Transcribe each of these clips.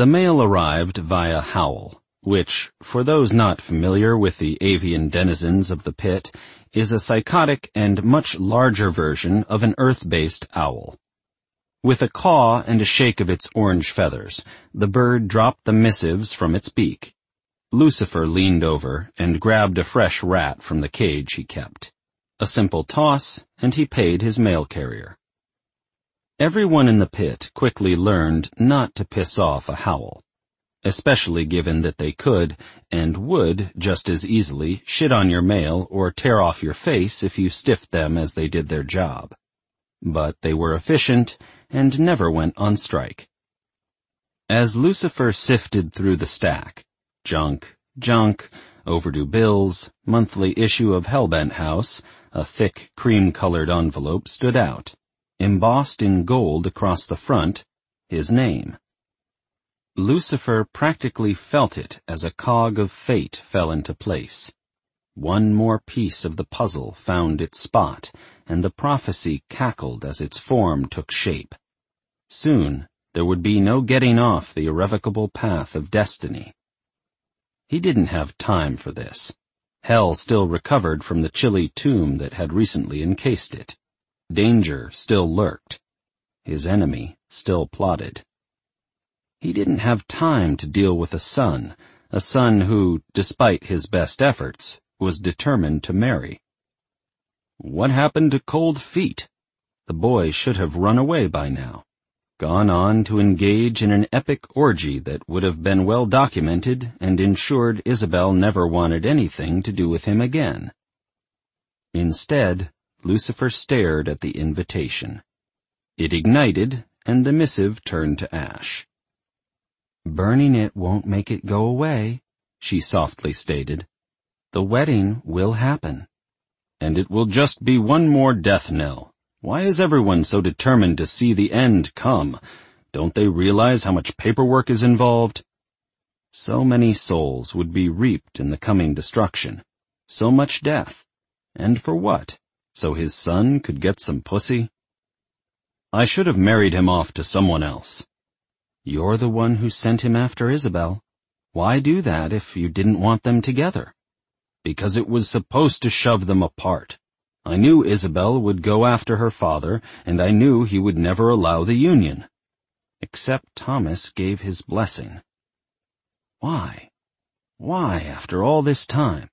The mail arrived via Howl, which, for those not familiar with the avian denizens of the pit, is a psychotic and much larger version of an Earth-based owl. With a caw and a shake of its orange feathers, the bird dropped the missives from its beak. Lucifer leaned over and grabbed a fresh rat from the cage he kept. A simple toss, and he paid his mail carrier. Everyone in the pit quickly learned not to piss off a Howl, especially given that they could, and would just as easily, shit on your mail or tear off your face if you stiffed them as they did their job. But they were efficient and never went on strike. As Lucifer sifted through the stack, junk, overdue bills, monthly issue of Hellbent House, a thick, cream-colored envelope stood out, embossed in gold across the front, his name. Lucifer practically felt it as a cog of fate fell into place. One more piece of the puzzle found its spot, and the prophecy cackled as its form took shape. Soon, there would be no getting off the irrevocable path of destiny. He didn't have time for this. Hell still recovered from the chilly tomb that had recently encased it. Danger still lurked. His enemy still plotted. He didn't have time to deal with a son who, despite his best efforts, was determined to marry. What happened to Cold Feet? The boy should have run away by now, gone on to engage in an epic orgy that would have been well documented and ensured Isabel never wanted anything to do with him again. Instead, Lucifer stared at the invitation. It ignited, and the missive turned to ash. "Burning it won't make it go away," she softly stated. "The wedding will happen." "And it will just be one more death knell. Why is everyone so determined to see the end come? Don't they realize how much paperwork is involved?" So many souls would be reaped in the coming destruction. So much death. And for what? So his son could get some pussy? "I should have married him off to someone else." "You're the one who sent him after Isabel. Why do that if you didn't want them together?" "Because it was supposed to shove them apart. I knew Isabel would go after her father, and I knew he would never allow the union." Except Thomas gave his blessing. Why? Why, after all this time?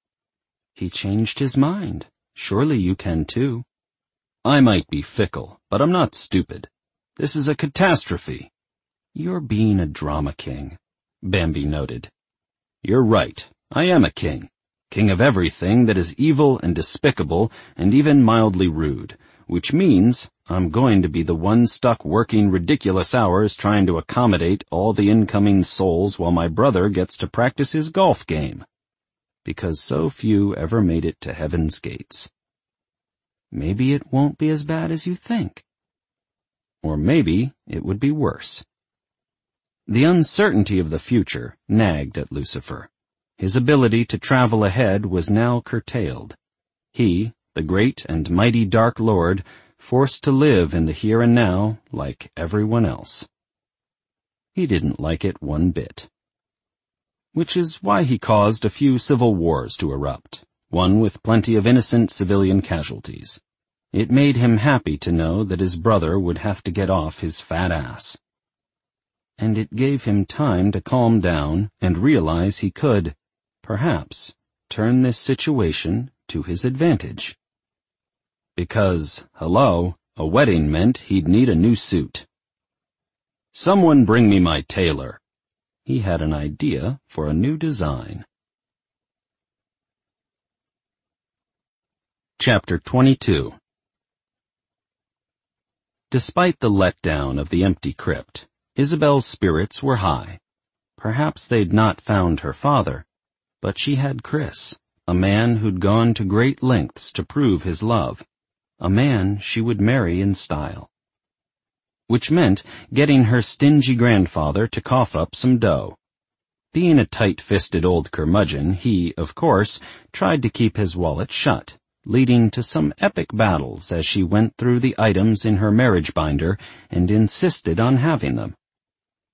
He changed his mind. Surely you can too. "I might be fickle, but I'm not stupid. This is a catastrophe." "You're being a drama king," Bambi noted. "You're right. I am a king. King of everything that is evil and despicable and even mildly rude, which means I'm going to be the one stuck working ridiculous hours trying to accommodate all the incoming souls while my brother gets to practice his golf game. Because so few ever made it to heaven's gates. Maybe it won't be as bad as you think. Or maybe it would be worse." The uncertainty of the future nagged at Lucifer. His ability to travel ahead was now curtailed. He, the great and mighty Dark Lord, forced to live in the here and now like everyone else. He didn't like it one bit. Which is why he caused a few civil wars to erupt, one with plenty of innocent civilian casualties. It made him happy to know that his brother would have to get off his fat ass. And it gave him time to calm down and realize he could, perhaps, turn this situation to his advantage. Because, hello, a wedding meant he'd need a new suit. "Someone bring me my tailor." He had an idea for a new design. Chapter 22. Despite the letdown of the empty crypt, Isabel's spirits were high. Perhaps they'd not found her father, but she had Chris, a man who'd gone to great lengths to prove his love, a man she would marry in style. Which meant getting her stingy grandfather to cough up some dough. Being a tight-fisted old curmudgeon, he, of course, tried to keep his wallet shut, leading to some epic battles as she went through the items in her marriage binder and insisted on having them.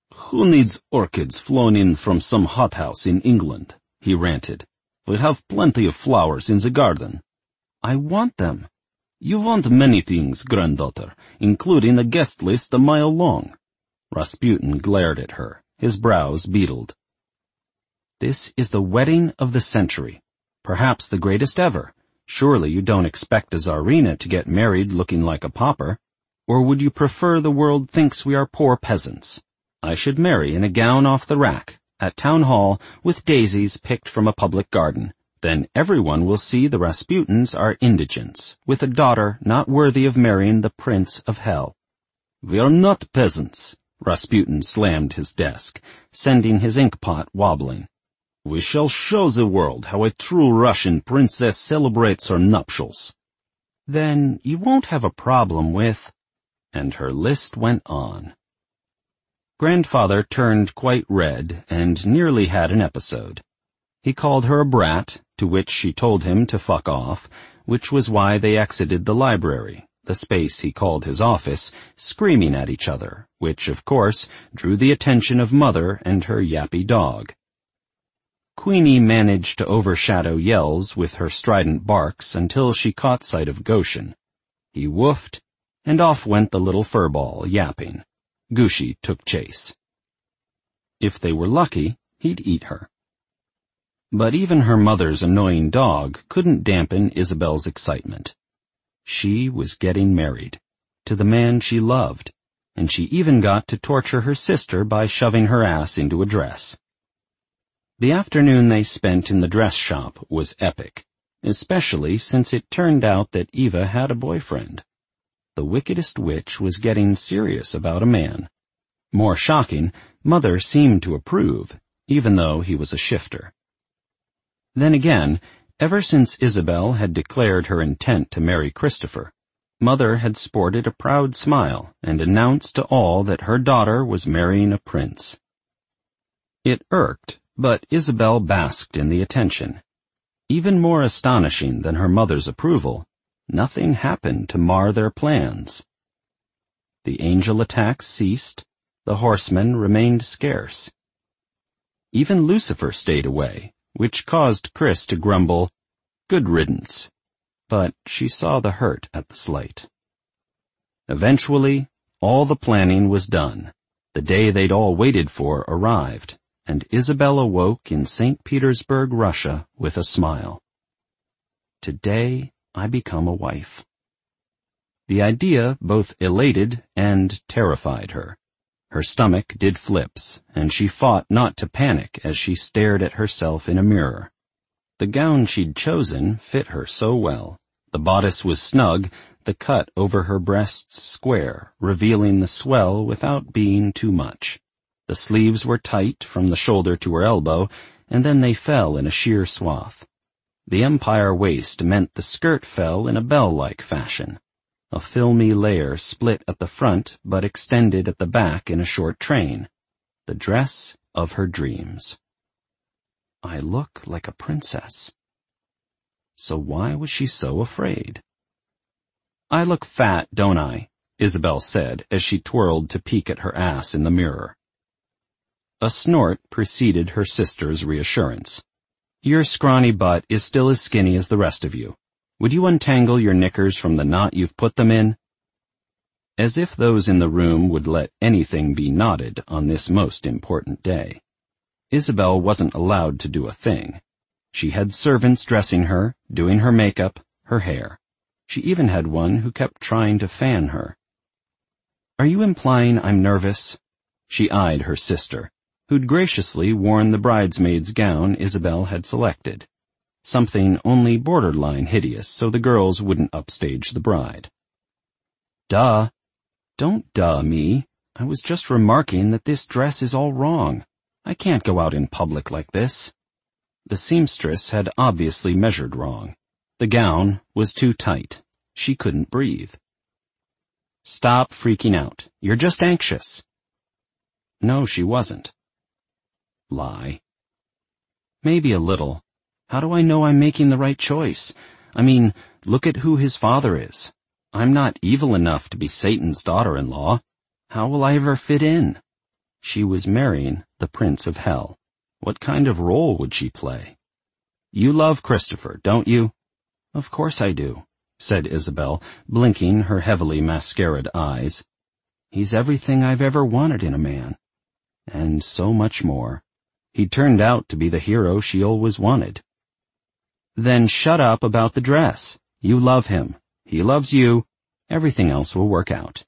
Who needs orchids flown in from some hothouse in England? He ranted. We have plenty of flowers in the garden. I want them. You want many things, granddaughter, including a guest list a mile long. Rasputin glared at her, his brows beetled. This is the wedding of the century, perhaps the greatest ever. Surely you don't expect a Tsarina to get married looking like a pauper. Or would you prefer the world thinks we are poor peasants? I should marry in a gown off the rack, at town hall, with daisies picked from a public garden. Then everyone will see the Rasputins are indigents, with a daughter not worthy of marrying the prince of hell. We are not peasants. Rasputin slammed his desk, sending his inkpot wobbling. We shall show the world how a true Russian princess celebrates her nuptials. Then you won't have a problem with... And her list went on. Grandfather turned quite red and nearly had an episode. He called her a brat, to which she told him to fuck off, which was why they exited the library, the space he called his office, screaming at each other, which, of course, drew the attention of Mother and her yappy dog. Queenie managed to overshadow yells with her strident barks until she caught sight of Goshen. He woofed, and off went the little furball, yapping. Gushi took chase. If they were lucky, he'd eat her. But even her mother's annoying dog couldn't dampen Isabel's excitement. She was getting married, to the man she loved, and she even got to torture her sister by shoving her ass into a dress. The afternoon they spent in the dress shop was epic, especially since it turned out that Eva had a boyfriend. The wickedest witch was getting serious about a man. More shocking, Mother seemed to approve, even though he was a shifter. Then again, ever since Isabel had declared her intent to marry Christopher, Mother had sported a proud smile and announced to all that her daughter was marrying a prince. It irked, but Isabel basked in the attention. Even more astonishing than her mother's approval, nothing happened to mar their plans. The angel attacks ceased, the horsemen remained scarce. Even Lucifer stayed away, which caused Chris to grumble, "Good riddance," but she saw the hurt at the slight. Eventually, all the planning was done. The day they'd all waited for arrived, and Isabel awoke in St. Petersburg, Russia, with a smile. Today, I become a wife. The idea both elated and terrified her. Her stomach did flips, and she fought not to panic as she stared at herself in a mirror. The gown she'd chosen fit her so well. The bodice was snug, the cut over her breasts square, revealing the swell without being too much. The sleeves were tight from the shoulder to her elbow, and then they fell in a sheer swath. The empire waist meant the skirt fell in a bell-like fashion. A filmy layer split at the front but extended at the back in a short train. The dress of her dreams. I look like a princess. So why was she so afraid? I look fat, don't I? Isabel said as she twirled to peek at her ass in the mirror. A snort preceded her sister's reassurance. Your scrawny butt is still as skinny as the rest of you. Would you untangle your knickers from the knot you've put them in? As if those in the room would let anything be knotted on this most important day. Isabel wasn't allowed to do a thing. She had servants dressing her, doing her makeup, her hair. She even had one who kept trying to fan her. Are you implying I'm nervous? She eyed her sister, who'd graciously worn the bridesmaid's gown Isabel had selected. Something only borderline hideous so the girls wouldn't upstage the bride. Duh. Don't duh me. I was just remarking that this dress is all wrong. I can't go out in public like this. The seamstress had obviously measured wrong. The gown was too tight. She couldn't breathe. Stop freaking out. You're just anxious. No, she wasn't. Lie. Maybe a little. How do I know I'm making the right choice? I mean, look at who his father is. I'm not evil enough to be Satan's daughter-in-law. How will I ever fit in? She was marrying the Prince of Hell. What kind of role would she play? "You love Christopher, don't you?" "Of course I do," said Isabel, blinking her heavily mascaraed eyes. "He's everything I've ever wanted in a man. And so much more. He turned out to be the hero she always wanted." "Then shut up about the dress. You love him. He loves you. Everything else will work out."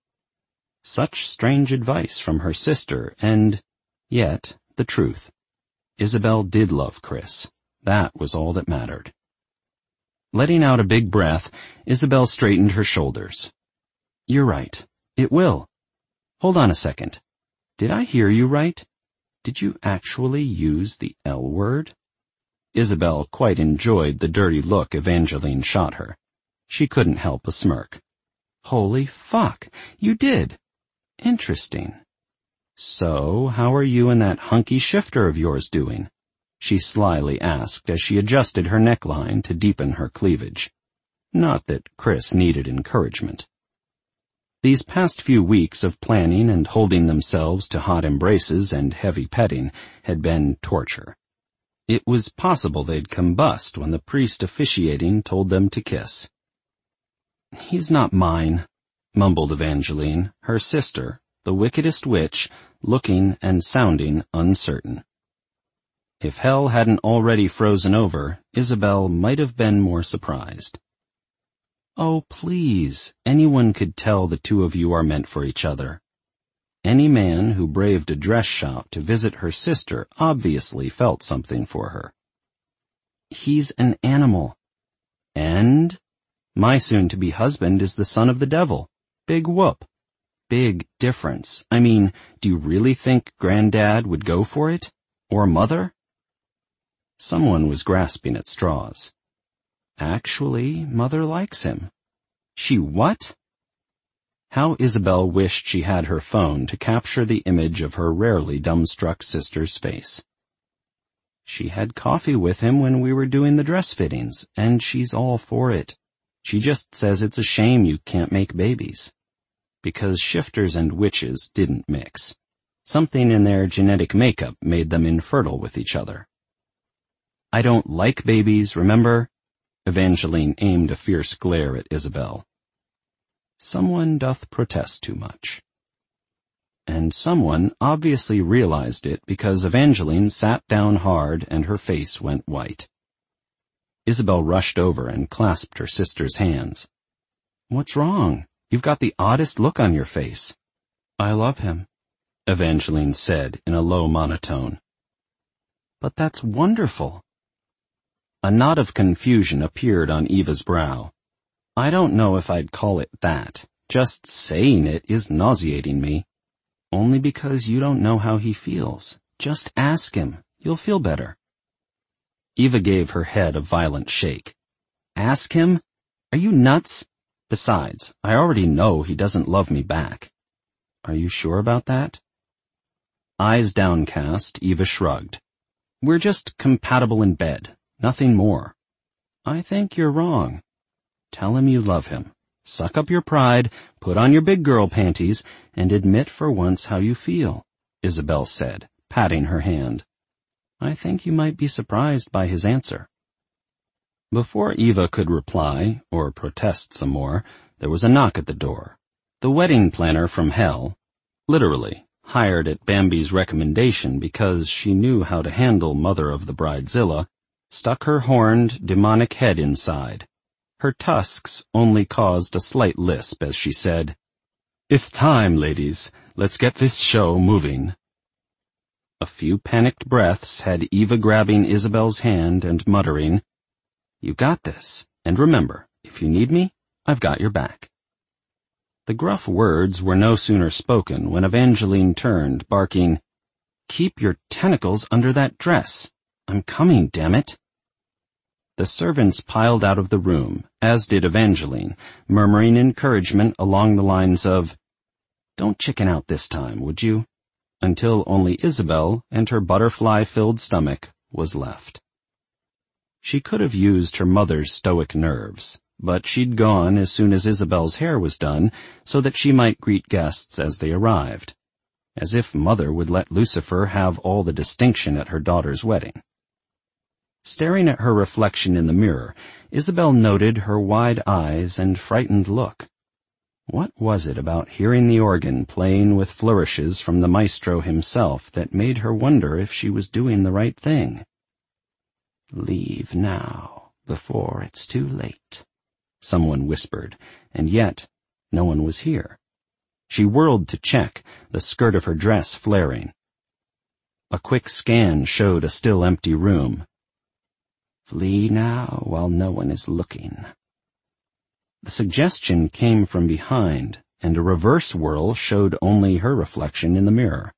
Such strange advice from her sister, and yet the truth. Isabel did love Chris. That was all that mattered. Letting out a big breath, Isabel straightened her shoulders. "You're right. It will. Hold on a second. Did I hear you right? Did you actually use the L word?" Isabel quite enjoyed the dirty look Evangeline shot her. She couldn't help a smirk. "Holy fuck, you did. Interesting. So, how are you and that hunky shifter of yours doing?" she slyly asked as she adjusted her neckline to deepen her cleavage. Not that Chris needed encouragement. These past few weeks of planning and holding themselves to hot embraces and heavy petting had been torture. It was possible they'd combust when the priest officiating told them to kiss. "He's not mine," mumbled Evangeline, her sister, the wickedest witch, looking and sounding uncertain. If hell hadn't already frozen over, Isabel might have been more surprised. "Oh, please, anyone could tell the two of you are meant for each other." Any man who braved a dress shop to visit her sister obviously felt something for her. "He's an animal." "And? My soon-to-be husband is the son of the devil. Big whoop. Big difference. I mean, do you really think Granddad would go for it? Or Mother?" Someone was grasping at straws. "Actually, Mother likes him." "She what?" How Isabel wished she had her phone to capture the image of her rarely dumbstruck sister's face. "She had coffee with him when we were doing the dress fittings, and she's all for it. She just says it's a shame you can't make babies." Because shifters and witches didn't mix. Something in their genetic makeup made them infertile with each other. "I don't like babies, remember?" Evangeline aimed a fierce glare at Isabel. Someone doth protest too much. And someone obviously realized it because Evangeline sat down hard and her face went white. Isabel rushed over and clasped her sister's hands. "What's wrong? You've got the oddest look on your face." "I love him," Evangeline said in a low monotone. "But that's wonderful." A knot of confusion appeared on Eva's brow. "I don't know if I'd call it that. Just saying it is nauseating me. Only because you don't know how he feels. Just ask him. You'll feel better." Eva gave her head a violent shake. "Ask him? Are you nuts? Besides, I already know he doesn't love me back." "Are you sure about that?" Eyes downcast, Eva shrugged. "We're just compatible in bed. Nothing more." "I think you're wrong. Tell him you love him. Suck up your pride, put on your big girl panties, and admit for once how you feel," Isabel said, patting her hand. "I think you might be surprised by his answer." Before Eva could reply, or protest some more, there was a knock at the door. The wedding planner from hell, literally, hired at Bambi's recommendation because she knew how to handle Mother of the Bridezilla, stuck her horned, demonic head inside. Her tusks only caused a slight lisp as she said, "It's time, ladies. Let's get this show moving." A few panicked breaths had Eva grabbing Isabel's hand and muttering, "You got this, and remember, if you need me, I've got your back." The gruff words were no sooner spoken when Evangeline turned, barking, "Keep your tentacles under that dress. I'm coming, damn it." The servants piled out of the room, as did Evangeline, murmuring encouragement along the lines of, "Don't chicken out this time, would you?" Until only Isabel and her butterfly-filled stomach was left. She could have used her mother's stoic nerves, but she'd gone as soon as Isabel's hair was done so that she might greet guests as they arrived. As if Mother would let Lucifer have all the distinction at her daughter's wedding. Staring at her reflection in the mirror, Isabel noted her wide eyes and frightened look. What was it about hearing the organ playing with flourishes from the maestro himself that made her wonder if she was doing the right thing? "Leave now, before it's too late," someone whispered, and yet no one was here. She whirled to check, the skirt of her dress flaring. A quick scan showed a still empty room. "Flee now while no one is looking." The suggestion came from behind, and a reverse whirl showed only her reflection in the mirror.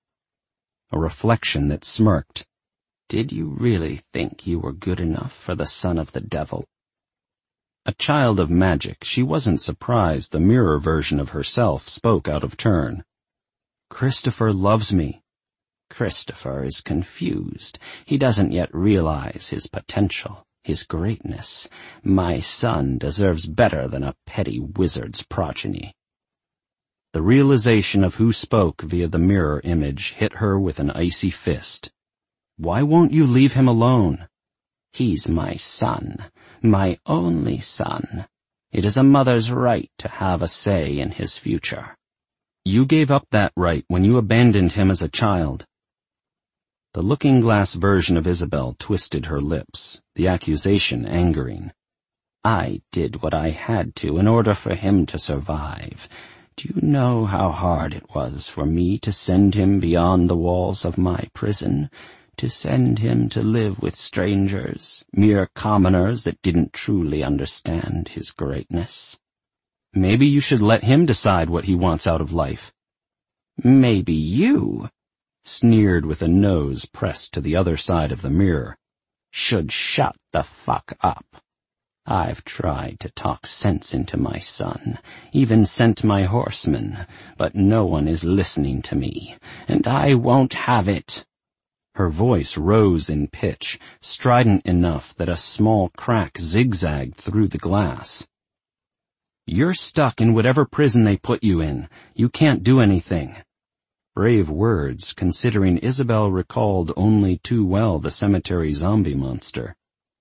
A reflection that smirked. "Did you really think you were good enough for the son of the devil?" A child of magic, she wasn't surprised the mirror version of herself spoke out of turn. "Christopher loves me." "Christopher is confused. He doesn't yet realize his potential, his greatness. My son deserves better than a petty wizard's progeny." The realization of who spoke via the mirror image hit her with an icy fist. Why won't you leave him alone? "He's my son, my only son. It is a mother's right to have a say in his future." "You gave up that right when you abandoned him as a child." The looking-glass version of Isabel twisted her lips, the accusation angering. "I did what I had to in order for him to survive. Do you know how hard it was for me to send him beyond the walls of my prison? To send him to live with strangers, mere commoners that didn't truly understand his greatness?" "Maybe you should let him decide what he wants out of life." "Maybe you," sneered with a nose pressed to the other side of the mirror, "should shut the fuck up. I've tried to talk sense into my son, even sent my horsemen, but no one is listening to me, and I won't have it." Her voice rose in pitch, strident enough that a small crack zigzagged through the glass. "You're stuck in whatever prison they put you in. You can't do anything." Brave words, considering Isabel recalled only too well the cemetery zombie monster.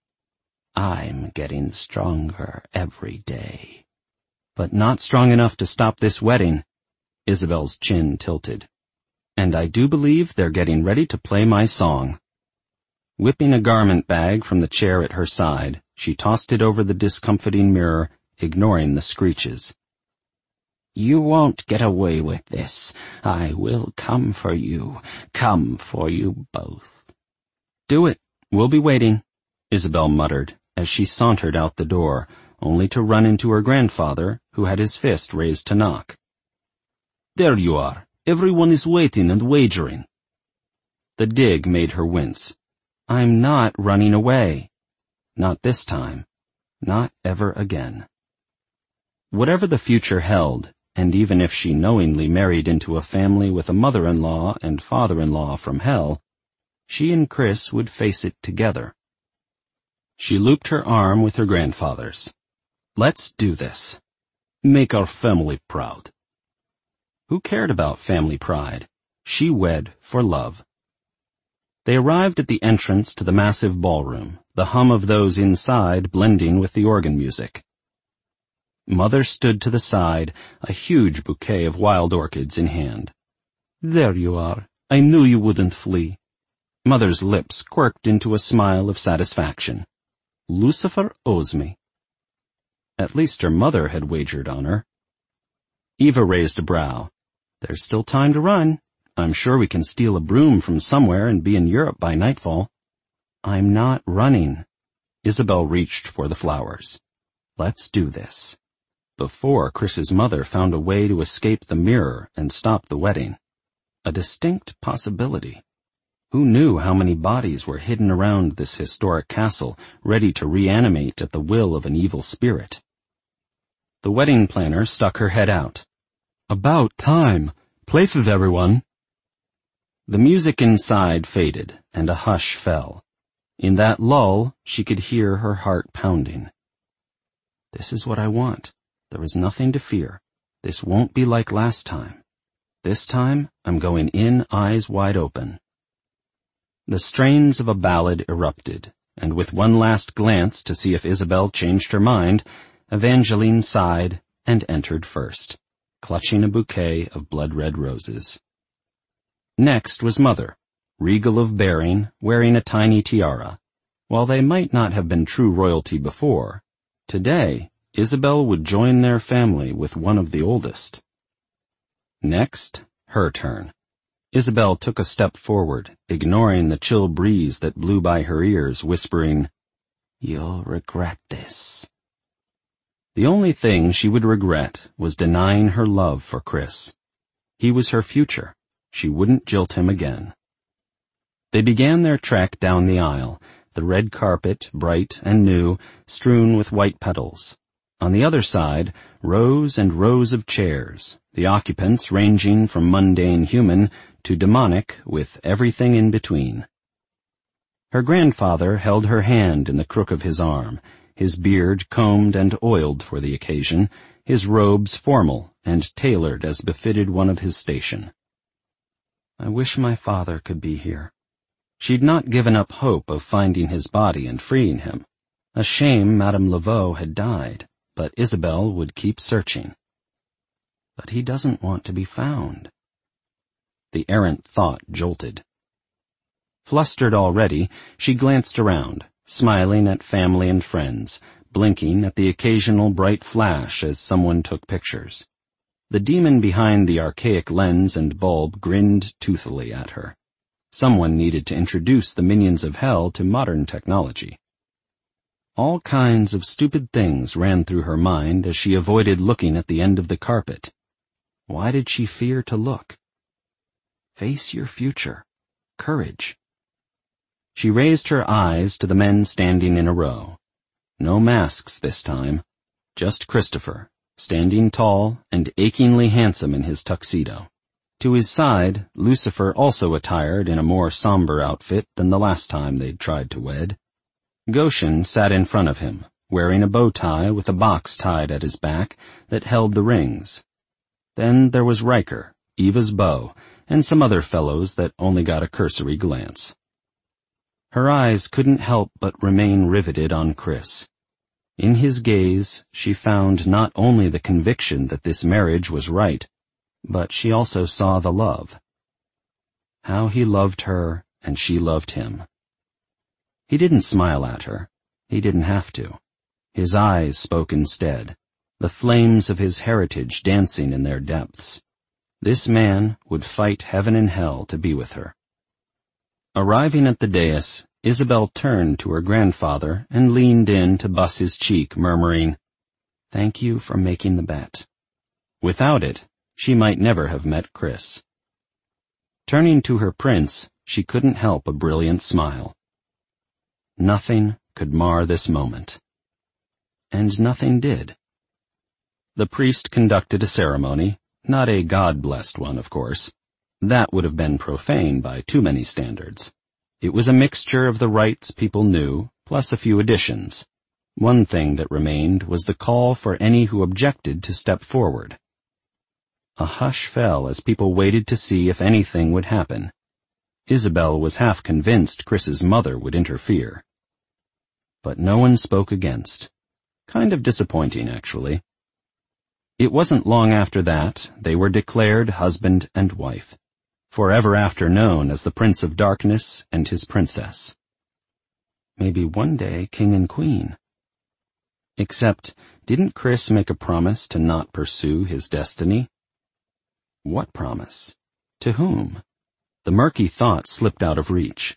"I'm getting stronger every day." "But not strong enough to stop this wedding." Isabel's chin tilted. "And I do believe they're getting ready to play my song." Whipping a garment bag from the chair at her side, she tossed it over the discomfiting mirror, ignoring the screeches. "You won't get away with this. I will come for you both." "Do it. We'll be waiting," Isabel muttered as she sauntered out the door, only to run into her grandfather, who had his fist raised to knock. "There you are. Everyone is waiting and wagering." The dig made her wince. "I'm not running away." Not this time. Not ever again. Whatever the future held, and even if she knowingly married into a family with a mother-in-law and father-in-law from hell, she and Chris would face it together. She looped her arm with her grandfather's. "Let's do this. Make our family proud." Who cared about family pride? She wed for love. They arrived at the entrance to the massive ballroom, the hum of those inside blending with the organ music. Mother stood to the side, a huge bouquet of wild orchids in hand. "There you are. I knew you wouldn't flee." Mother's lips quirked into a smile of satisfaction. "Lucifer owes me." At least her mother had wagered on her. Eva raised a brow. "There's still time to run. I'm sure we can steal a broom from somewhere and be in Europe by nightfall." "I'm not running." Isabel reached for the flowers. "Let's do this." Before Chris's mother found a way to escape the mirror and stop the wedding. A distinct possibility. Who knew how many bodies were hidden around this historic castle, ready to reanimate at the will of an evil spirit? The wedding planner stuck her head out. "About time. Places, everyone." The music inside faded, and a hush fell. In that lull, she could hear her heart pounding. "This is what I want. There is nothing to fear. This won't be like last time." This time, I'm going in eyes wide open." The strains of a ballad erupted, and with one last glance to see if Isabel changed her mind, Evangeline sighed and entered first, clutching a bouquet of blood-red roses. Next was Mother, regal of bearing, wearing a tiny tiara. While they might not have been true royalty before, today Isabel would join their family with one of the oldest. Next, her turn. Isabel took a step forward, ignoring the chill breeze that blew by her ears, whispering, "You'll regret this." The only thing she would regret was denying her love for Chris. He was her future. She wouldn't jilt him again. They began their trek down the aisle, the red carpet, bright and new, strewn with white petals. On the other side, rows and rows of chairs, the occupants ranging from mundane human to demonic, with everything in between. Her grandfather held her hand in the crook of his arm, his beard combed and oiled for the occasion, his robes formal and tailored as befitted one of his station. I wish my father could be here. She'd not given up hope of finding his body and freeing him. A shame Madame Laveau had died, but Isabel would keep searching. But he doesn't want to be found. The errant thought jolted. Flustered already, she glanced around, smiling at family and friends, blinking at the occasional bright flash as someone took pictures. The demon behind the archaic lens and bulb grinned toothily at her. Someone needed to introduce the minions of hell to modern technology. All kinds of stupid things ran through her mind as she avoided looking at the end of the carpet. Why did she fear to look? Face your future. Courage. She raised her eyes to the men standing in a row. No masks this time. Just Christopher, standing tall and achingly handsome in his tuxedo. To his side, Lucifer, also attired in a more somber outfit than the last time they'd tried to wed. Goshen sat in front of him, wearing a bow tie with a box tied at his back that held the rings. Then there was Riker, Eva's beau, and some other fellows that only got a cursory glance. Her eyes couldn't help but remain riveted on Chris. In his gaze, she found not only the conviction that this marriage was right, but she also saw the love. How he loved her, and she loved him. He didn't smile at her. He didn't have to. His eyes spoke instead, the flames of his heritage dancing in their depths. This man would fight heaven and hell to be with her. Arriving at the dais, Isabel turned to her grandfather and leaned in to buss his cheek, murmuring, "Thank you for making the bet." Without it, she might never have met Chris. Turning to her prince, she couldn't help a brilliant smile. Nothing could mar this moment. And nothing did. The priest conducted a ceremony, not a God-blessed one, of course. That would have been profane by too many standards. It was a mixture of the rites people knew, plus a few additions. One thing that remained was the call for any who objected to step forward. A hush fell as people waited to see if anything would happen. Isabel was half convinced Chris's mother would interfere. But no one spoke against. Kind of disappointing, actually. It wasn't long after that they were declared husband and wife, forever after known as the Prince of Darkness and his princess. Maybe one day king and queen. Except, didn't Chris make a promise to not pursue his destiny? What promise? To whom? The murky thought slipped out of reach.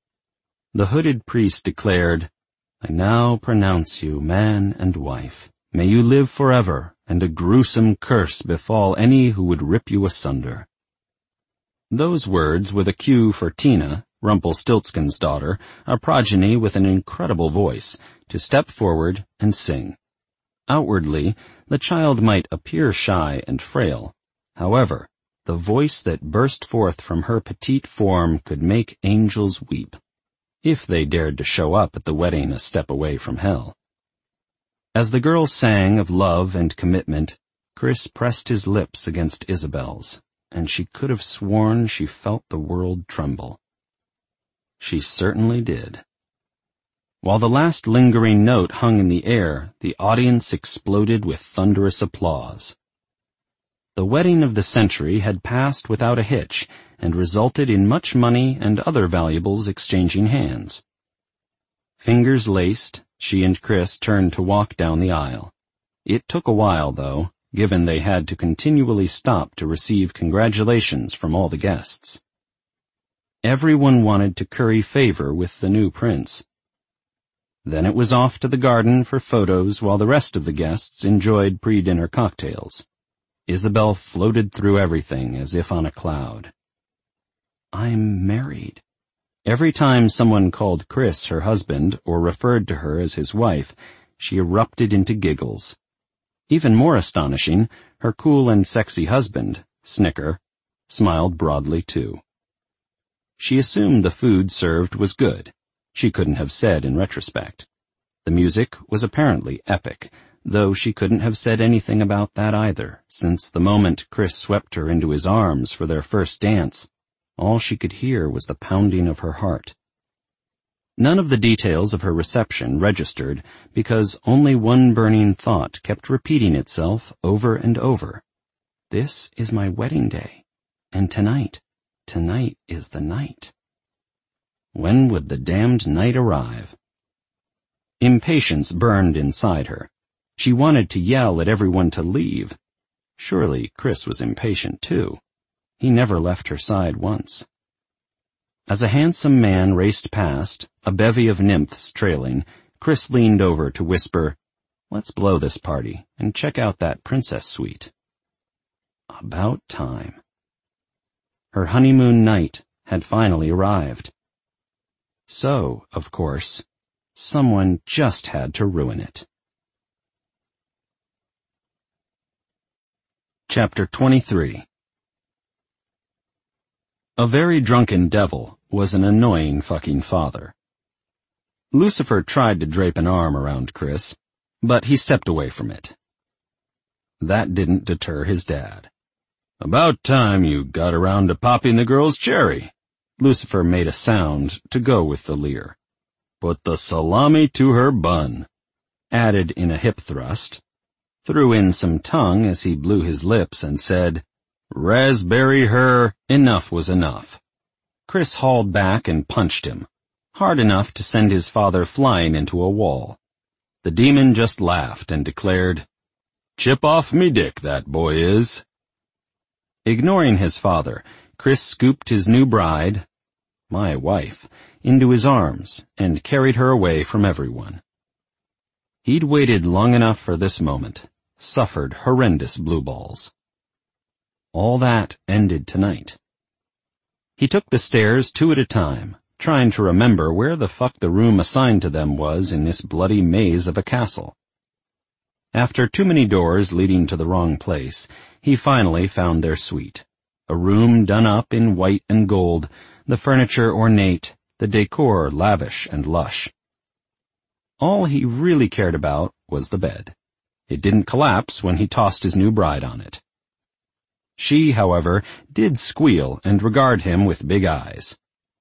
The hooded priest declared, "I now pronounce you man and wife. May you live forever, and a gruesome curse befall any who would rip you asunder." Those words were the cue for Tina, Rumpelstiltskin's daughter, a progeny with an incredible voice, to step forward and sing. Outwardly, the child might appear shy and frail. However, the voice that burst forth from her petite form could make angels weep, if they dared to show up at the wedding a step away from hell. As the girl sang of love and commitment, Chris pressed his lips against Isabel's, and she could have sworn she felt the world tremble. She certainly did. While the last lingering note hung in the air, the audience exploded with thunderous applause. The wedding of the century had passed without a hitch and resulted in much money and other valuables exchanging hands. Fingers laced, she and Chris turned to walk down the aisle. It took a while, though, given they had to continually stop to receive congratulations from all the guests. Everyone wanted to curry favor with the new prince. Then it was off to the garden for photos while the rest of the guests enjoyed pre-dinner cocktails. Isabel floated through everything as if on a cloud. "I'm married." Every time someone called Chris her husband or referred to her as his wife, she erupted into giggles. Even more astonishing, her cool and sexy husband, Snicker, smiled broadly too. She assumed the food served was good. She couldn't have said in retrospect. The music was apparently epic, though she couldn't have said anything about that either, since the moment Chris swept her into his arms for their first dance, all she could hear was the pounding of her heart. None of the details of her reception registered because only one burning thought kept repeating itself over and over. This is my wedding day, and tonight is the night. When would the damned night arrive? Impatience burned inside her. She wanted to yell at everyone to leave. Surely Chris was impatient too. He never left her side once. As a handsome man raced past, a bevy of nymphs trailing, Chris leaned over to whisper, "Let's blow this party and check out that princess suite." About time. Her honeymoon night had finally arrived. So, of course, someone just had to ruin it. Chapter 23. A very drunken devil was an annoying fucking father. Lucifer tried to drape an arm around Chris, but he stepped away from it. That didn't deter his dad. "About time you got around to popping the girl's cherry." Lucifer made a sound to go with the leer. "Put the salami to her bun," added in a hip thrust, threw in some tongue as he blew his lips and said, "Raspberry her." Enough was enough. Chris hauled back and punched him, hard enough to send his father flying into a wall. The demon just laughed and declared, "Chip off me dick, that boy is." Ignoring his father, Chris scooped his new bride, my wife, into his arms and carried her away from everyone. He'd waited long enough for this moment, suffered horrendous blue balls. All that ended tonight. He took the stairs 2 at a time, trying to remember where the fuck the room assigned to them was in this bloody maze of a castle. After too many doors leading to the wrong place, he finally found their suite. A room done up in white and gold, the furniture ornate, the decor lavish and lush. All he really cared about was the bed. It didn't collapse when he tossed his new bride on it. She, however, did squeal and regard him with big eyes.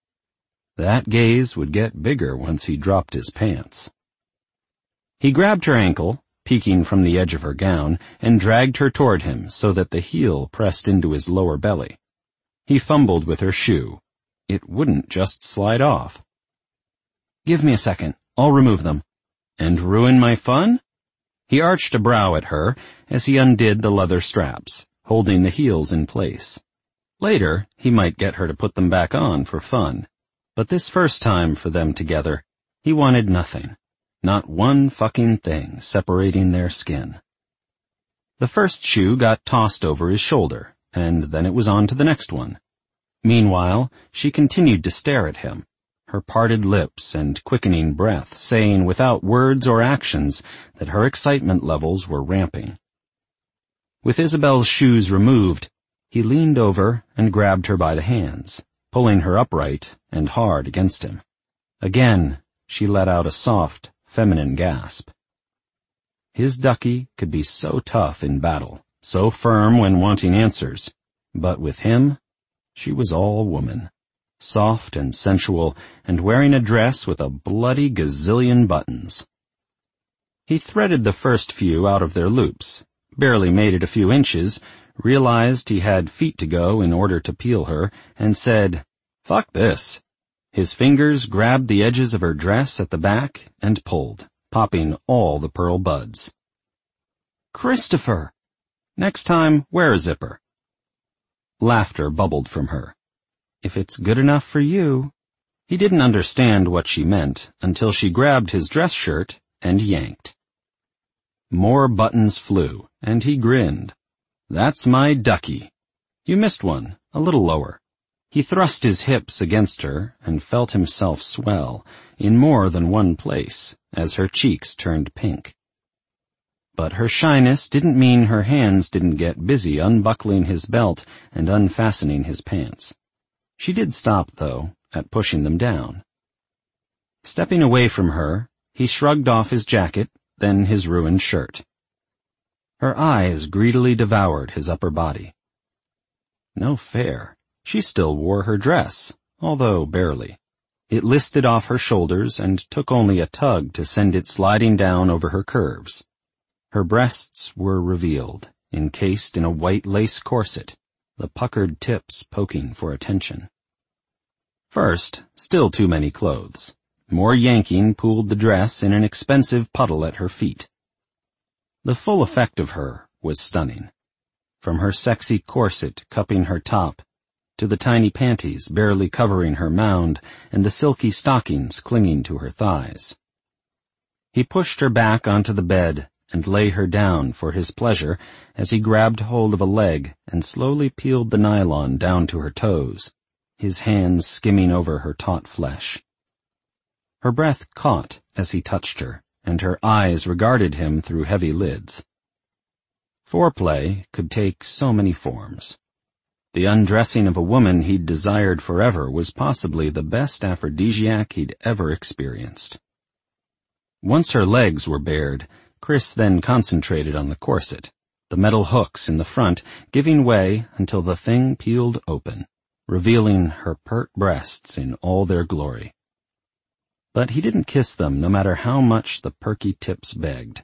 That gaze would get bigger once he dropped his pants. He grabbed her ankle, peeking from the edge of her gown, and dragged her toward him so that the heel pressed into his lower belly. He fumbled with her shoe. It wouldn't just slide off. "Give me a second. I'll remove them." "And ruin my fun?" He arched a brow at her as he undid the leather straps, holding the heels in place. Later, he might get her to put them back on for fun. But this first time for them together, he wanted nothing. Not one fucking thing separating their skin. The first shoe got tossed over his shoulder, and then it was on to the next one. Meanwhile, she continued to stare at him, her parted lips and quickening breath saying without words or actions that her excitement levels were ramping. With Isabel's shoes removed, he leaned over and grabbed her by the hands, pulling her upright and hard against him. Again, she let out a soft, feminine gasp. His ducky could be so tough in battle, so firm when wanting answers, But with him, she was all woman, soft and sensual, and wearing a dress with a bloody gazillion buttons. He threaded the first few out of their loops, barely made it a few inches, realized he had feet to go in order to peel her, and said, "Fuck this." His fingers grabbed the edges of her dress at the back and pulled, popping all the pearl buds. "Christopher! Next time, wear a zipper." Laughter bubbled from her. "If it's good enough for you." He didn't understand what she meant until she grabbed his dress shirt and yanked. More buttons flew, and he grinned. "That's my ducky." "You missed one, a little lower." He thrust his hips against her and felt himself swell, in more than one place, as her cheeks turned pink. But her shyness didn't mean her hands didn't get busy unbuckling his belt and unfastening his pants. She did stop, though, at pushing them down. Stepping away from her, he shrugged off his jacket, then his ruined shirt. Her eyes greedily devoured his upper body. No fair. She still wore her dress, although barely. It listed off her shoulders and took only a tug to send it sliding down over her curves. Her breasts were revealed, encased in a white lace corset, the puckered tips poking for attention. First, still too many clothes. More yanking pooled the dress in an expensive puddle at her feet. The full effect of her was stunning. From her sexy corset cupping her top, to the tiny panties barely covering her mound and the silky stockings clinging to her thighs. He pushed her back onto the bed and lay her down for his pleasure as he grabbed hold of a leg and slowly peeled the nylon down to her toes, his hands skimming over her taut flesh. Her breath caught as he touched her, and her eyes regarded him through heavy lids. Foreplay could take so many forms. The undressing of a woman he'd desired forever was possibly the best aphrodisiac he'd ever experienced. Once her legs were bared, Chris then concentrated on the corset, the metal hooks in the front giving way until the thing peeled open, revealing her pert breasts in all their glory. But he didn't kiss them no matter how much the perky tips begged.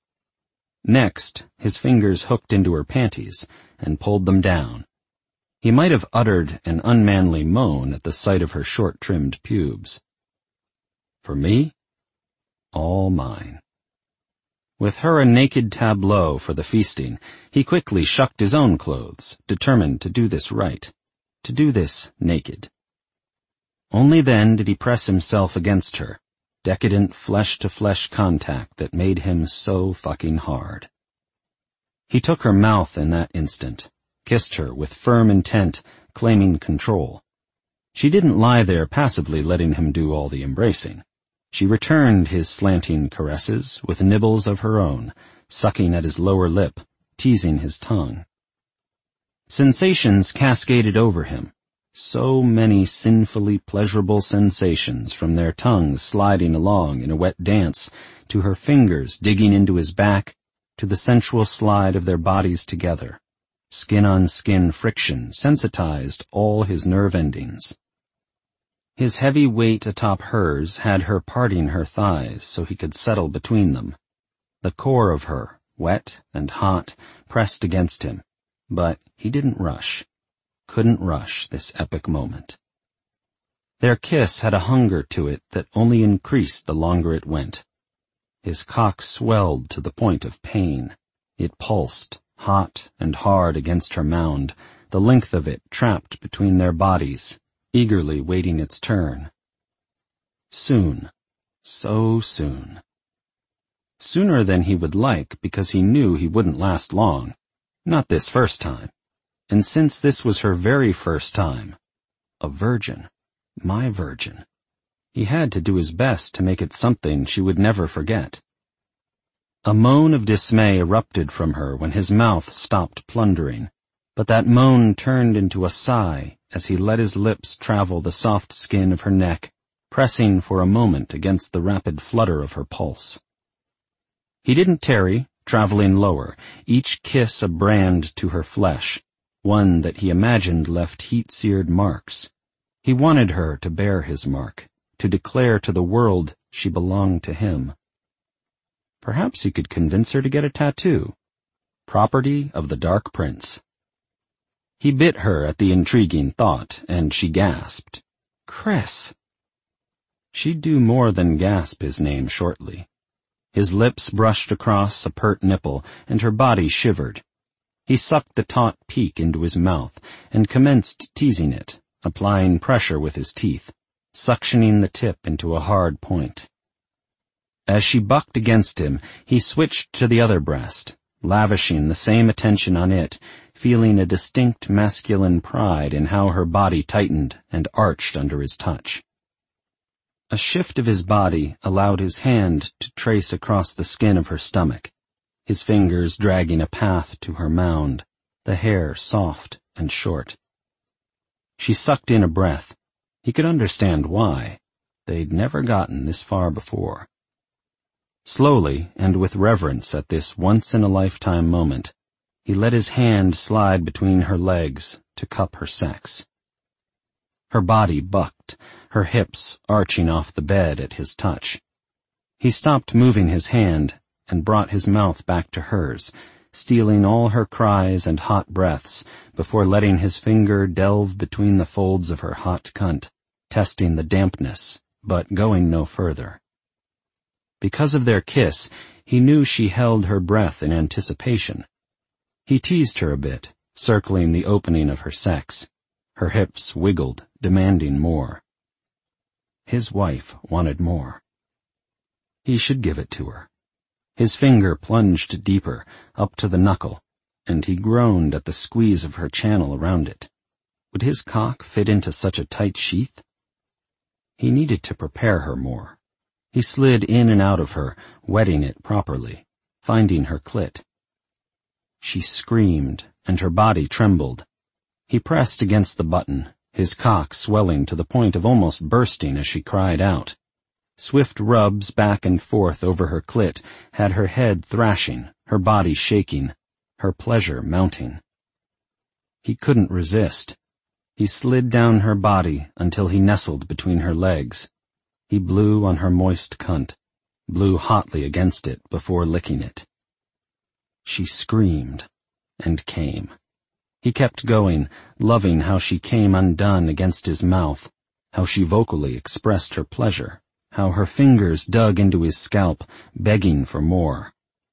Next, his fingers hooked into her panties and pulled them down. He might have uttered an unmanly moan at the sight of her short-trimmed pubes. For me? All mine. With her a naked tableau for the feasting, he quickly shucked his own clothes, determined to do this right, to do this naked. Only then did he press himself against her, decadent flesh-to-flesh contact that made him so fucking hard. He took her mouth in that instant, kissed her with firm intent, claiming control. She didn't lie there passively letting him do all the embracing. She returned his slanting caresses with nibbles of her own, sucking at his lower lip, teasing his tongue. Sensations cascaded over him, so many sinfully pleasurable sensations from their tongues sliding along in a wet dance to her fingers digging into his back to the sensual slide of their bodies together. Skin-on-skin friction sensitized all his nerve endings. His heavy weight atop hers had her parting her thighs so he could settle between them. The core of her, wet and hot, pressed against him, but he didn't rush, couldn't rush this epic moment. Their kiss had a hunger to it that only increased the longer it went. His cock swelled to the point of pain. It pulsed, hot and hard against her mound, the length of it trapped between their bodies, eagerly waiting its turn. Soon, so soon. Sooner than he would like because he knew he wouldn't last long, not this first time. And since this was her very first time, a virgin, my virgin, he had to do his best to make it something she would never forget. A moan of dismay erupted from her when his mouth stopped plundering, but that moan turned into a sigh as he let his lips travel the soft skin of her neck, pressing for a moment against the rapid flutter of her pulse. He didn't tarry, traveling lower, each kiss a brand to her flesh, one that he imagined left heat-seared marks. He wanted her to bear his mark, to declare to the world she belonged to him. Perhaps he could convince her to get a tattoo. Property of the Dark Prince. He bit her at the intriguing thought, and she gasped, "Chris!" She'd do more than gasp his name shortly. His lips brushed across a pert nipple, and her body shivered. He sucked the taut peak into his mouth and commenced teasing it, applying pressure with his teeth, suctioning the tip into a hard point. As she bucked against him, he switched to the other breast, lavishing the same attention on it, feeling a distinct masculine pride in how her body tightened and arched under his touch. A shift of his body allowed his hand to trace across the skin of her stomach, his fingers dragging a path to her mound, the hair soft and short. She sucked in a breath. He could understand why. They'd never gotten this far before. Slowly, and with reverence at this once-in-a-lifetime moment, he let his hand slide between her legs to cup her sex. Her body bucked, her hips arching off the bed at his touch. He stopped moving his hand and brought his mouth back to hers, stealing all her cries and hot breaths before letting his finger delve between the folds of her hot cunt, testing the dampness, but going no further. Because of their kiss, he knew she held her breath in anticipation. He teased her a bit, circling the opening of her sex. Her hips wiggled, demanding more. His wife wanted more. He should give it to her. His finger plunged deeper, up to the knuckle, and he groaned at the squeeze of her channel around it. Would his cock fit into such a tight sheath? He needed to prepare her more. He slid in and out of her, wetting it properly, finding her clit. She screamed, and her body trembled. He pressed against the button, his cock swelling to the point of almost bursting as she cried out. Swift rubs back and forth over her clit had her head thrashing, her body shaking, her pleasure mounting. He couldn't resist. He slid down her body until he nestled between her legs. He blew on her moist cunt, blew hotly against it before licking it. She screamed and came. He kept going, loving how she came undone against his mouth, how she vocally expressed her pleasure, how her fingers dug into his scalp, begging for more.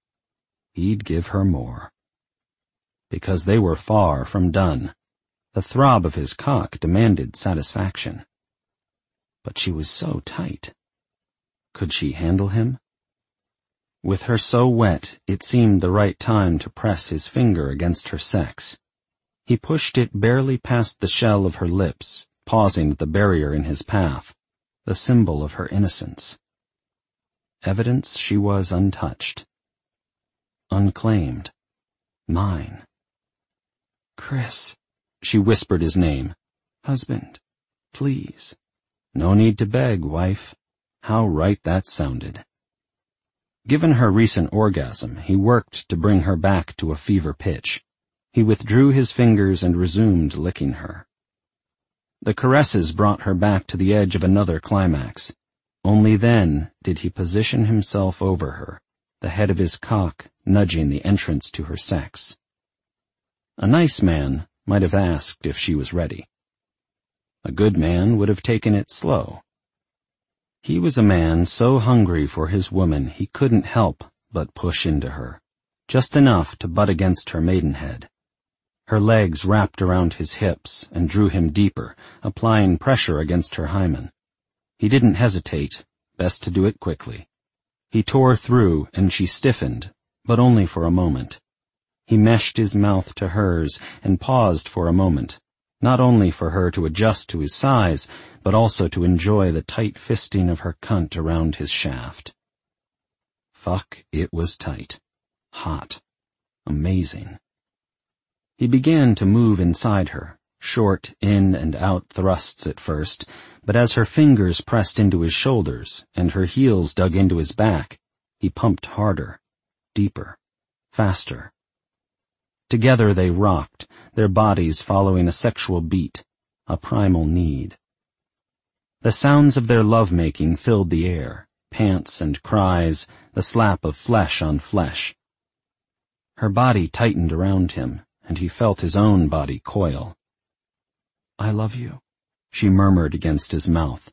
He'd give her more. Because they were far from done. The throb of his cock demanded satisfaction. But she was so tight. Could she handle him? With her so wet, it seemed the right time to press his finger against her sex. He pushed it barely past the shell of her lips, pausing at the barrier in his path, the symbol of her innocence. Evidence she was untouched. Unclaimed. Mine. Chris, she whispered his name. Husband, please. No need to beg, wife. How right that sounded. Given her recent orgasm, he worked to bring her back to a fever pitch. He withdrew his fingers and resumed licking her. The caresses brought her back to the edge of another climax. Only then did he position himself over her, the head of his cock nudging the entrance to her sex. A nice man might have asked if she was ready. A good man would have taken it slow. He was a man so hungry for his woman he couldn't help but push into her, just enough to butt against her maidenhead. Her legs wrapped around his hips and drew him deeper, applying pressure against her hymen. He didn't hesitate, best to do it quickly. He tore through and she stiffened, but only for a moment. He meshed his mouth to hers and paused for a moment, not only for her to adjust to his size, but also to enjoy the tight fisting of her cunt around his shaft. Fuck, it was tight. Hot. Amazing. He began to move inside her, short in and out thrusts at first, but as her fingers pressed into his shoulders and her heels dug into his back, he pumped harder, deeper, faster. Together they rocked, their bodies following a sexual beat, a primal need. The sounds of their lovemaking filled the air, pants and cries, the slap of flesh on flesh. Her body tightened around him, and he felt his own body coil. "I love you," she murmured against his mouth.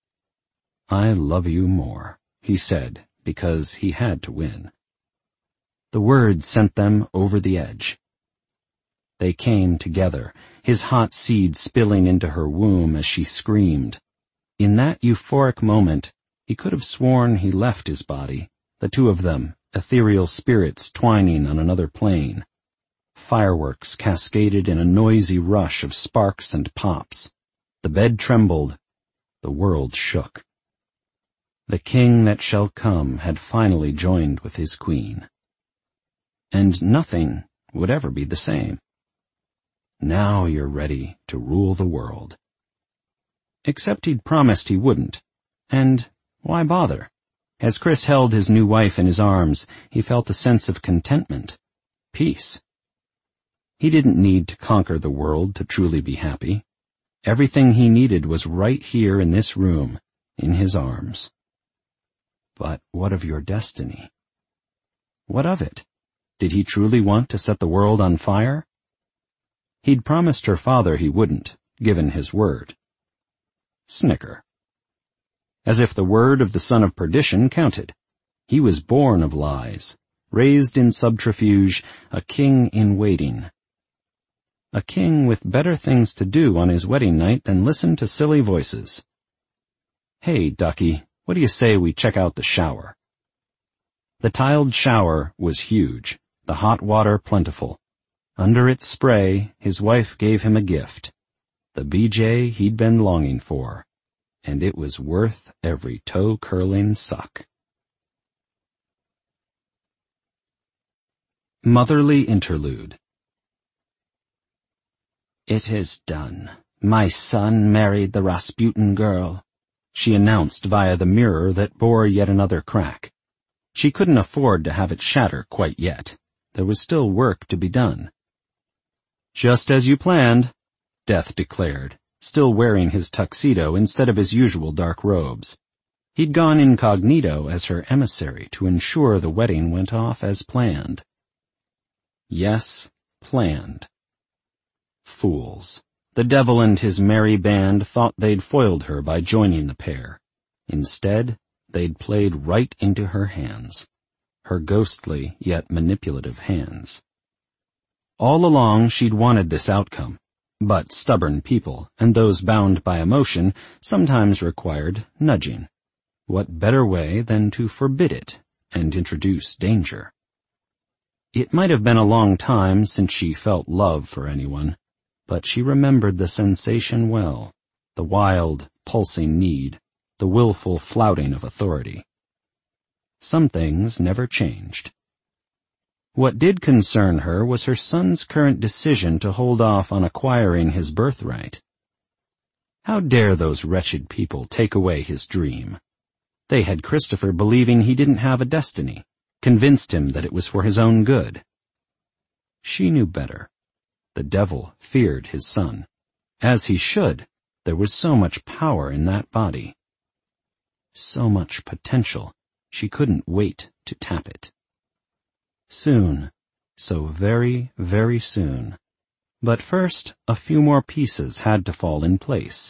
"I love you more," he said, because he had to win. The words sent them over the edge. They came together, his hot seed spilling into her womb as she screamed. In that euphoric moment, he could have sworn he left his body, the two of them, ethereal spirits twining on another plane. Fireworks cascaded in a noisy rush of sparks and pops. The bed trembled. The world shook. The king that shall come had finally joined with his queen. And nothing would ever be the same. Now you're ready to rule the world. Except he'd promised he wouldn't. And why bother? As Chris held his new wife in his arms, he felt a sense of contentment, peace. He didn't need to conquer the world to truly be happy. Everything he needed was right here in this room, in his arms. But what of your destiny? What of it? Did he truly want to set the world on fire? He'd promised her father he wouldn't, given his word. Snicker. As if the word of the son of perdition counted. He was born of lies, raised in subterfuge, a king in waiting. A king with better things to do on his wedding night than listen to silly voices. "Hey, Ducky, what do you say we check out the shower?" The tiled shower was huge, the hot water plentiful. Under its spray, his wife gave him a gift, the BJ he'd been longing for, and it was worth every toe-curling suck. Motherly Interlude. "It is done. My son married the Rasputin girl," she announced via the mirror that bore yet another crack. She couldn't afford to have it shatter quite yet. There was still work to be done. "Just as you planned," Death declared, still wearing his tuxedo instead of his usual dark robes. He'd gone incognito as her emissary to ensure the wedding went off as planned. Yes, planned. Fools. The devil and his merry band thought they'd foiled her by joining the pair. Instead, they'd played right into her hands. Her ghostly yet manipulative hands. All along she'd wanted this outcome, but stubborn people, and those bound by emotion, sometimes required nudging. What better way than to forbid it and introduce danger? It might have been a long time since she felt love for anyone, but she remembered the sensation well, the wild, pulsing need, the willful flouting of authority. Some things never changed. What did concern her was her son's current decision to hold off on acquiring his birthright. How dare those wretched people take away his dream? They had Christopher believing he didn't have a destiny, convinced him that it was for his own good. She knew better. The devil feared his son. As he should. There was so much power in that body. So much potential. She couldn't wait to tap it. Soon. So very, very soon. But first, a few more pieces had to fall in place.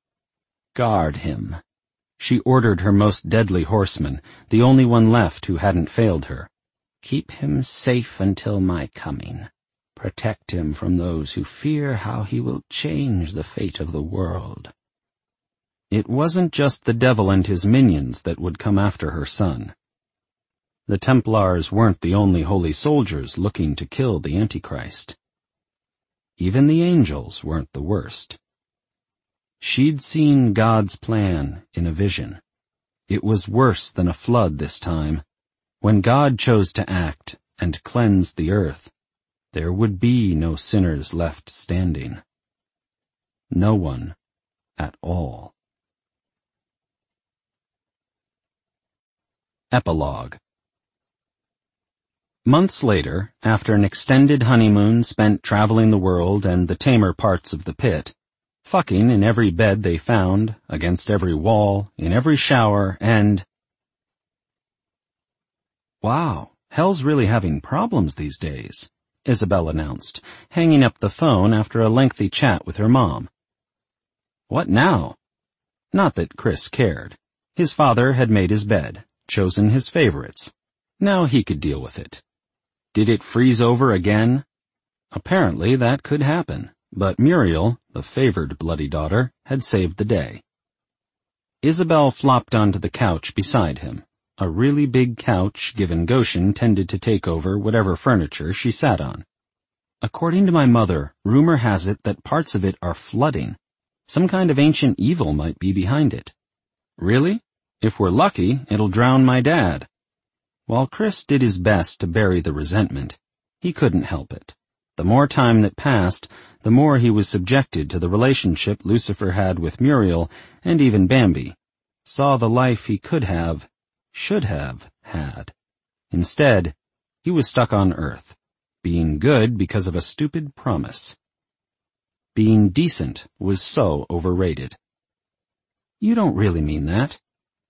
Guard him. She ordered her most deadly horseman, the only one left who hadn't failed her. Keep him safe until my coming. Protect him from those who fear how he will change the fate of the world. It wasn't just the devil and his minions that would come after her son. The Templars weren't the only holy soldiers looking to kill the Antichrist. Even the angels weren't the worst. She'd seen God's plan in a vision. It was worse than a flood this time. When God chose to act and cleanse the earth, there would be no sinners left standing. No one at all. Epilogue. Months later, after an extended honeymoon spent traveling the world and the tamer parts of the pit, fucking in every bed they found, against every wall, in every shower, and... "Wow, Hell's really having problems these days," Isabel announced, hanging up the phone after a lengthy chat with her mom. "What now?" Not that Chris cared. His father had made his bed, chosen his favorites. Now he could deal with it. Did it freeze over again? Apparently that could happen, but Muriel, the favored bloody daughter, had saved the day. Isabel flopped onto the couch beside him, a really big couch given Goshen tended to take over whatever furniture she sat on. "According to my mother, rumor has it that parts of it are flooding. Some kind of ancient evil might be behind it." "Really? If we're lucky, it'll drown my dad." While Chris did his best to bury the resentment, he couldn't help it. The more time that passed, the more he was subjected to the relationship Lucifer had with Muriel and even Bambi, saw the life he could have, should have, had. Instead, he was stuck on Earth, being good because of a stupid promise. Being decent was so overrated. "You don't really mean that."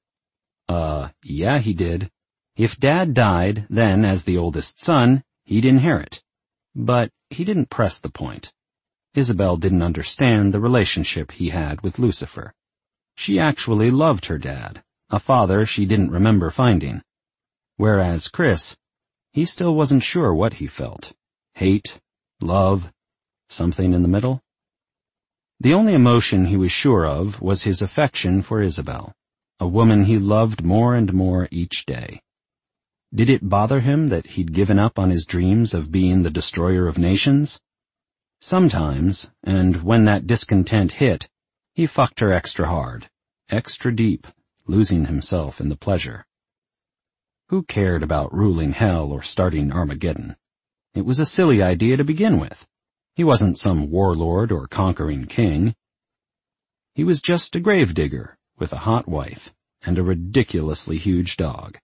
Yeah, he did. If Dad died, then, as the oldest son, he'd inherit. But he didn't press the point. Isabel didn't understand the relationship he had with Lucifer. She actually loved her dad, a father she didn't remember finding. Whereas Chris, he still wasn't sure what he felt. Hate, love, something in the middle? The only emotion he was sure of was his affection for Isabel, a woman he loved more and more each day. Did it bother him that he'd given up on his dreams of being the destroyer of nations? Sometimes, and when that discontent hit, he fucked her extra hard, extra deep, losing himself in the pleasure. Who cared about ruling hell or starting Armageddon? It was a silly idea to begin with. He wasn't some warlord or conquering king. He was just a gravedigger with a hot wife and a ridiculously huge dog.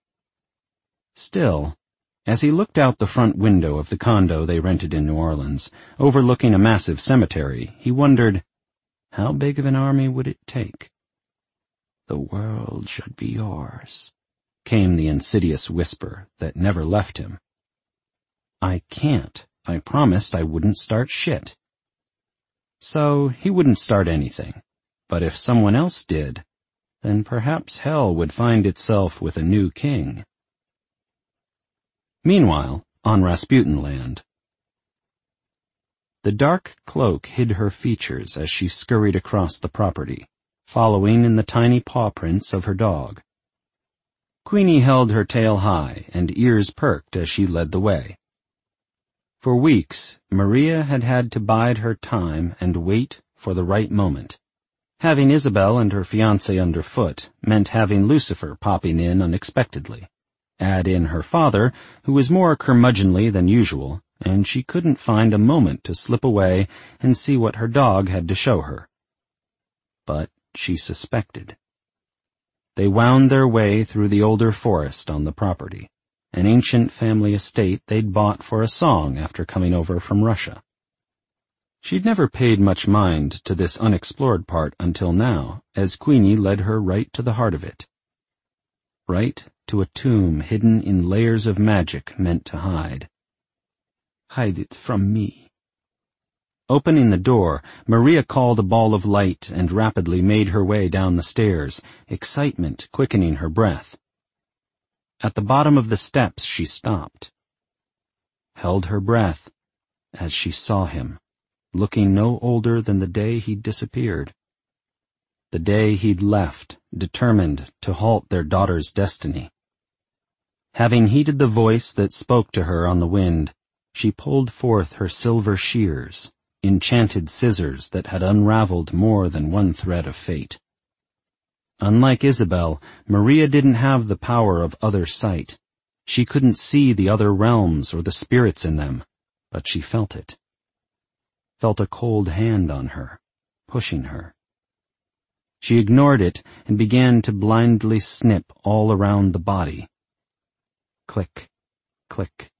Still, as he looked out the front window of the condo they rented in New Orleans, overlooking a massive cemetery, he wondered, how big of an army would it take? "The world should be yours," came the insidious whisper that never left him. "I can't. I promised I wouldn't start shit." So he wouldn't start anything. But if someone else did, then perhaps hell would find itself with a new king. Meanwhile, on Rasputin land. The dark cloak hid her features as she scurried across the property, following in the tiny paw prints of her dog. Queenie held her tail high and ears perked as she led the way. For weeks, Maria had had to bide her time and wait for the right moment. Having Isabel and her fiancé underfoot meant having Lucifer popping in unexpectedly. Add in her father, who was more curmudgeonly than usual, and she couldn't find a moment to slip away and see what her dog had to show her. But she suspected. They wound their way through the older forest on the property, an ancient family estate they'd bought for a song after coming over from Russia. She'd never paid much mind to this unexplored part until now, as Queenie led her right to the heart of it. Right to a tomb hidden in layers of magic meant to hide. "Hide it from me." Opening the door, Maria called a ball of light and rapidly made her way down the stairs, excitement quickening her breath. At the bottom of the steps she stopped. Held her breath as she saw him, looking no older than the day he'd disappeared. The day he'd left, determined to halt their daughter's destiny. Having heeded the voice that spoke to her on the wind, she pulled forth her silver shears, enchanted scissors that had unraveled more than one thread of fate. Unlike Isabel, Maria didn't have the power of other sight. She couldn't see the other realms or the spirits in them, but she felt it. Felt a cold hand on her, pushing her. She ignored it and began to blindly snip all around the body. Click, click,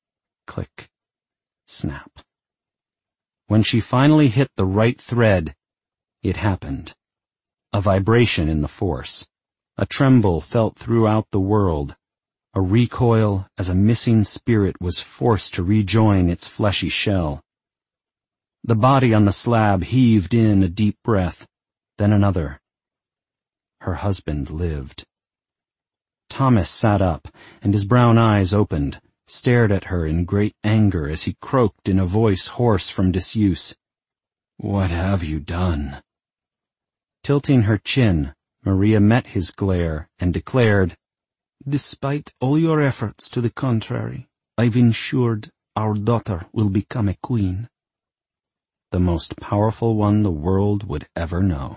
click, snap. When she finally hit the right thread, it happened. A vibration in the force, a tremble felt throughout the world, a recoil as a missing spirit was forced to rejoin its fleshy shell. The body on the slab heaved in a deep breath, then another. Her husband lived. Thomas sat up, and his brown eyes opened, stared at her in great anger as he croaked in a voice hoarse from disuse, "What have you done?" Tilting her chin, Maria met his glare and declared, "Despite all your efforts to the contrary, I've ensured our daughter will become a queen. The most powerful one the world would ever know."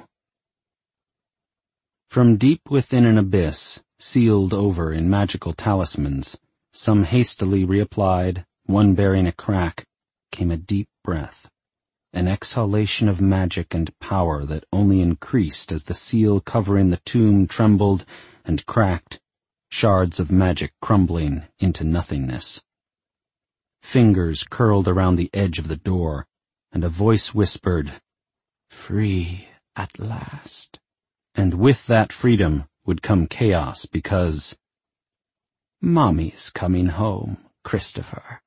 From deep within an abyss, sealed over in magical talismans, some hastily reapplied, one bearing a crack, came a deep breath, an exhalation of magic and power that only increased as the seal covering the tomb trembled and cracked, shards of magic crumbling into nothingness. Fingers curled around the edge of the door, and a voice whispered, "Free at last." And with that freedom would come chaos because Mommy's coming home, Christopher.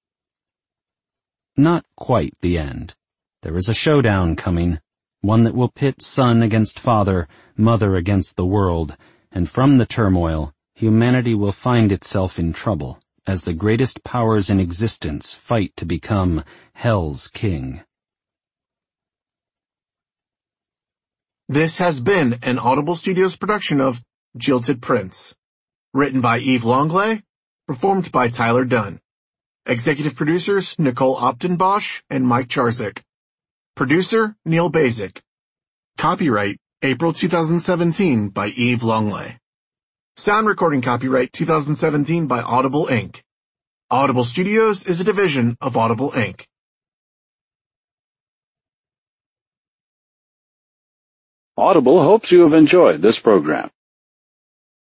Not quite the end. There is a showdown coming, one that will pit son against father, mother against the world, and from the turmoil, humanity will find itself in trouble as the greatest powers in existence fight to become Hell's king. This has been an Audible Studios production of Jilted Prince. Written by Yves Longley, performed by Tyler Dunn. Executive producers Nicole Optenbosch and Mike Charzik. Producer Neil Basic. Copyright April 2017 by Yves Longley. Sound recording copyright 2017 by Audible Inc. Audible Studios is a division of Audible Inc. Audible hopes you have enjoyed this program.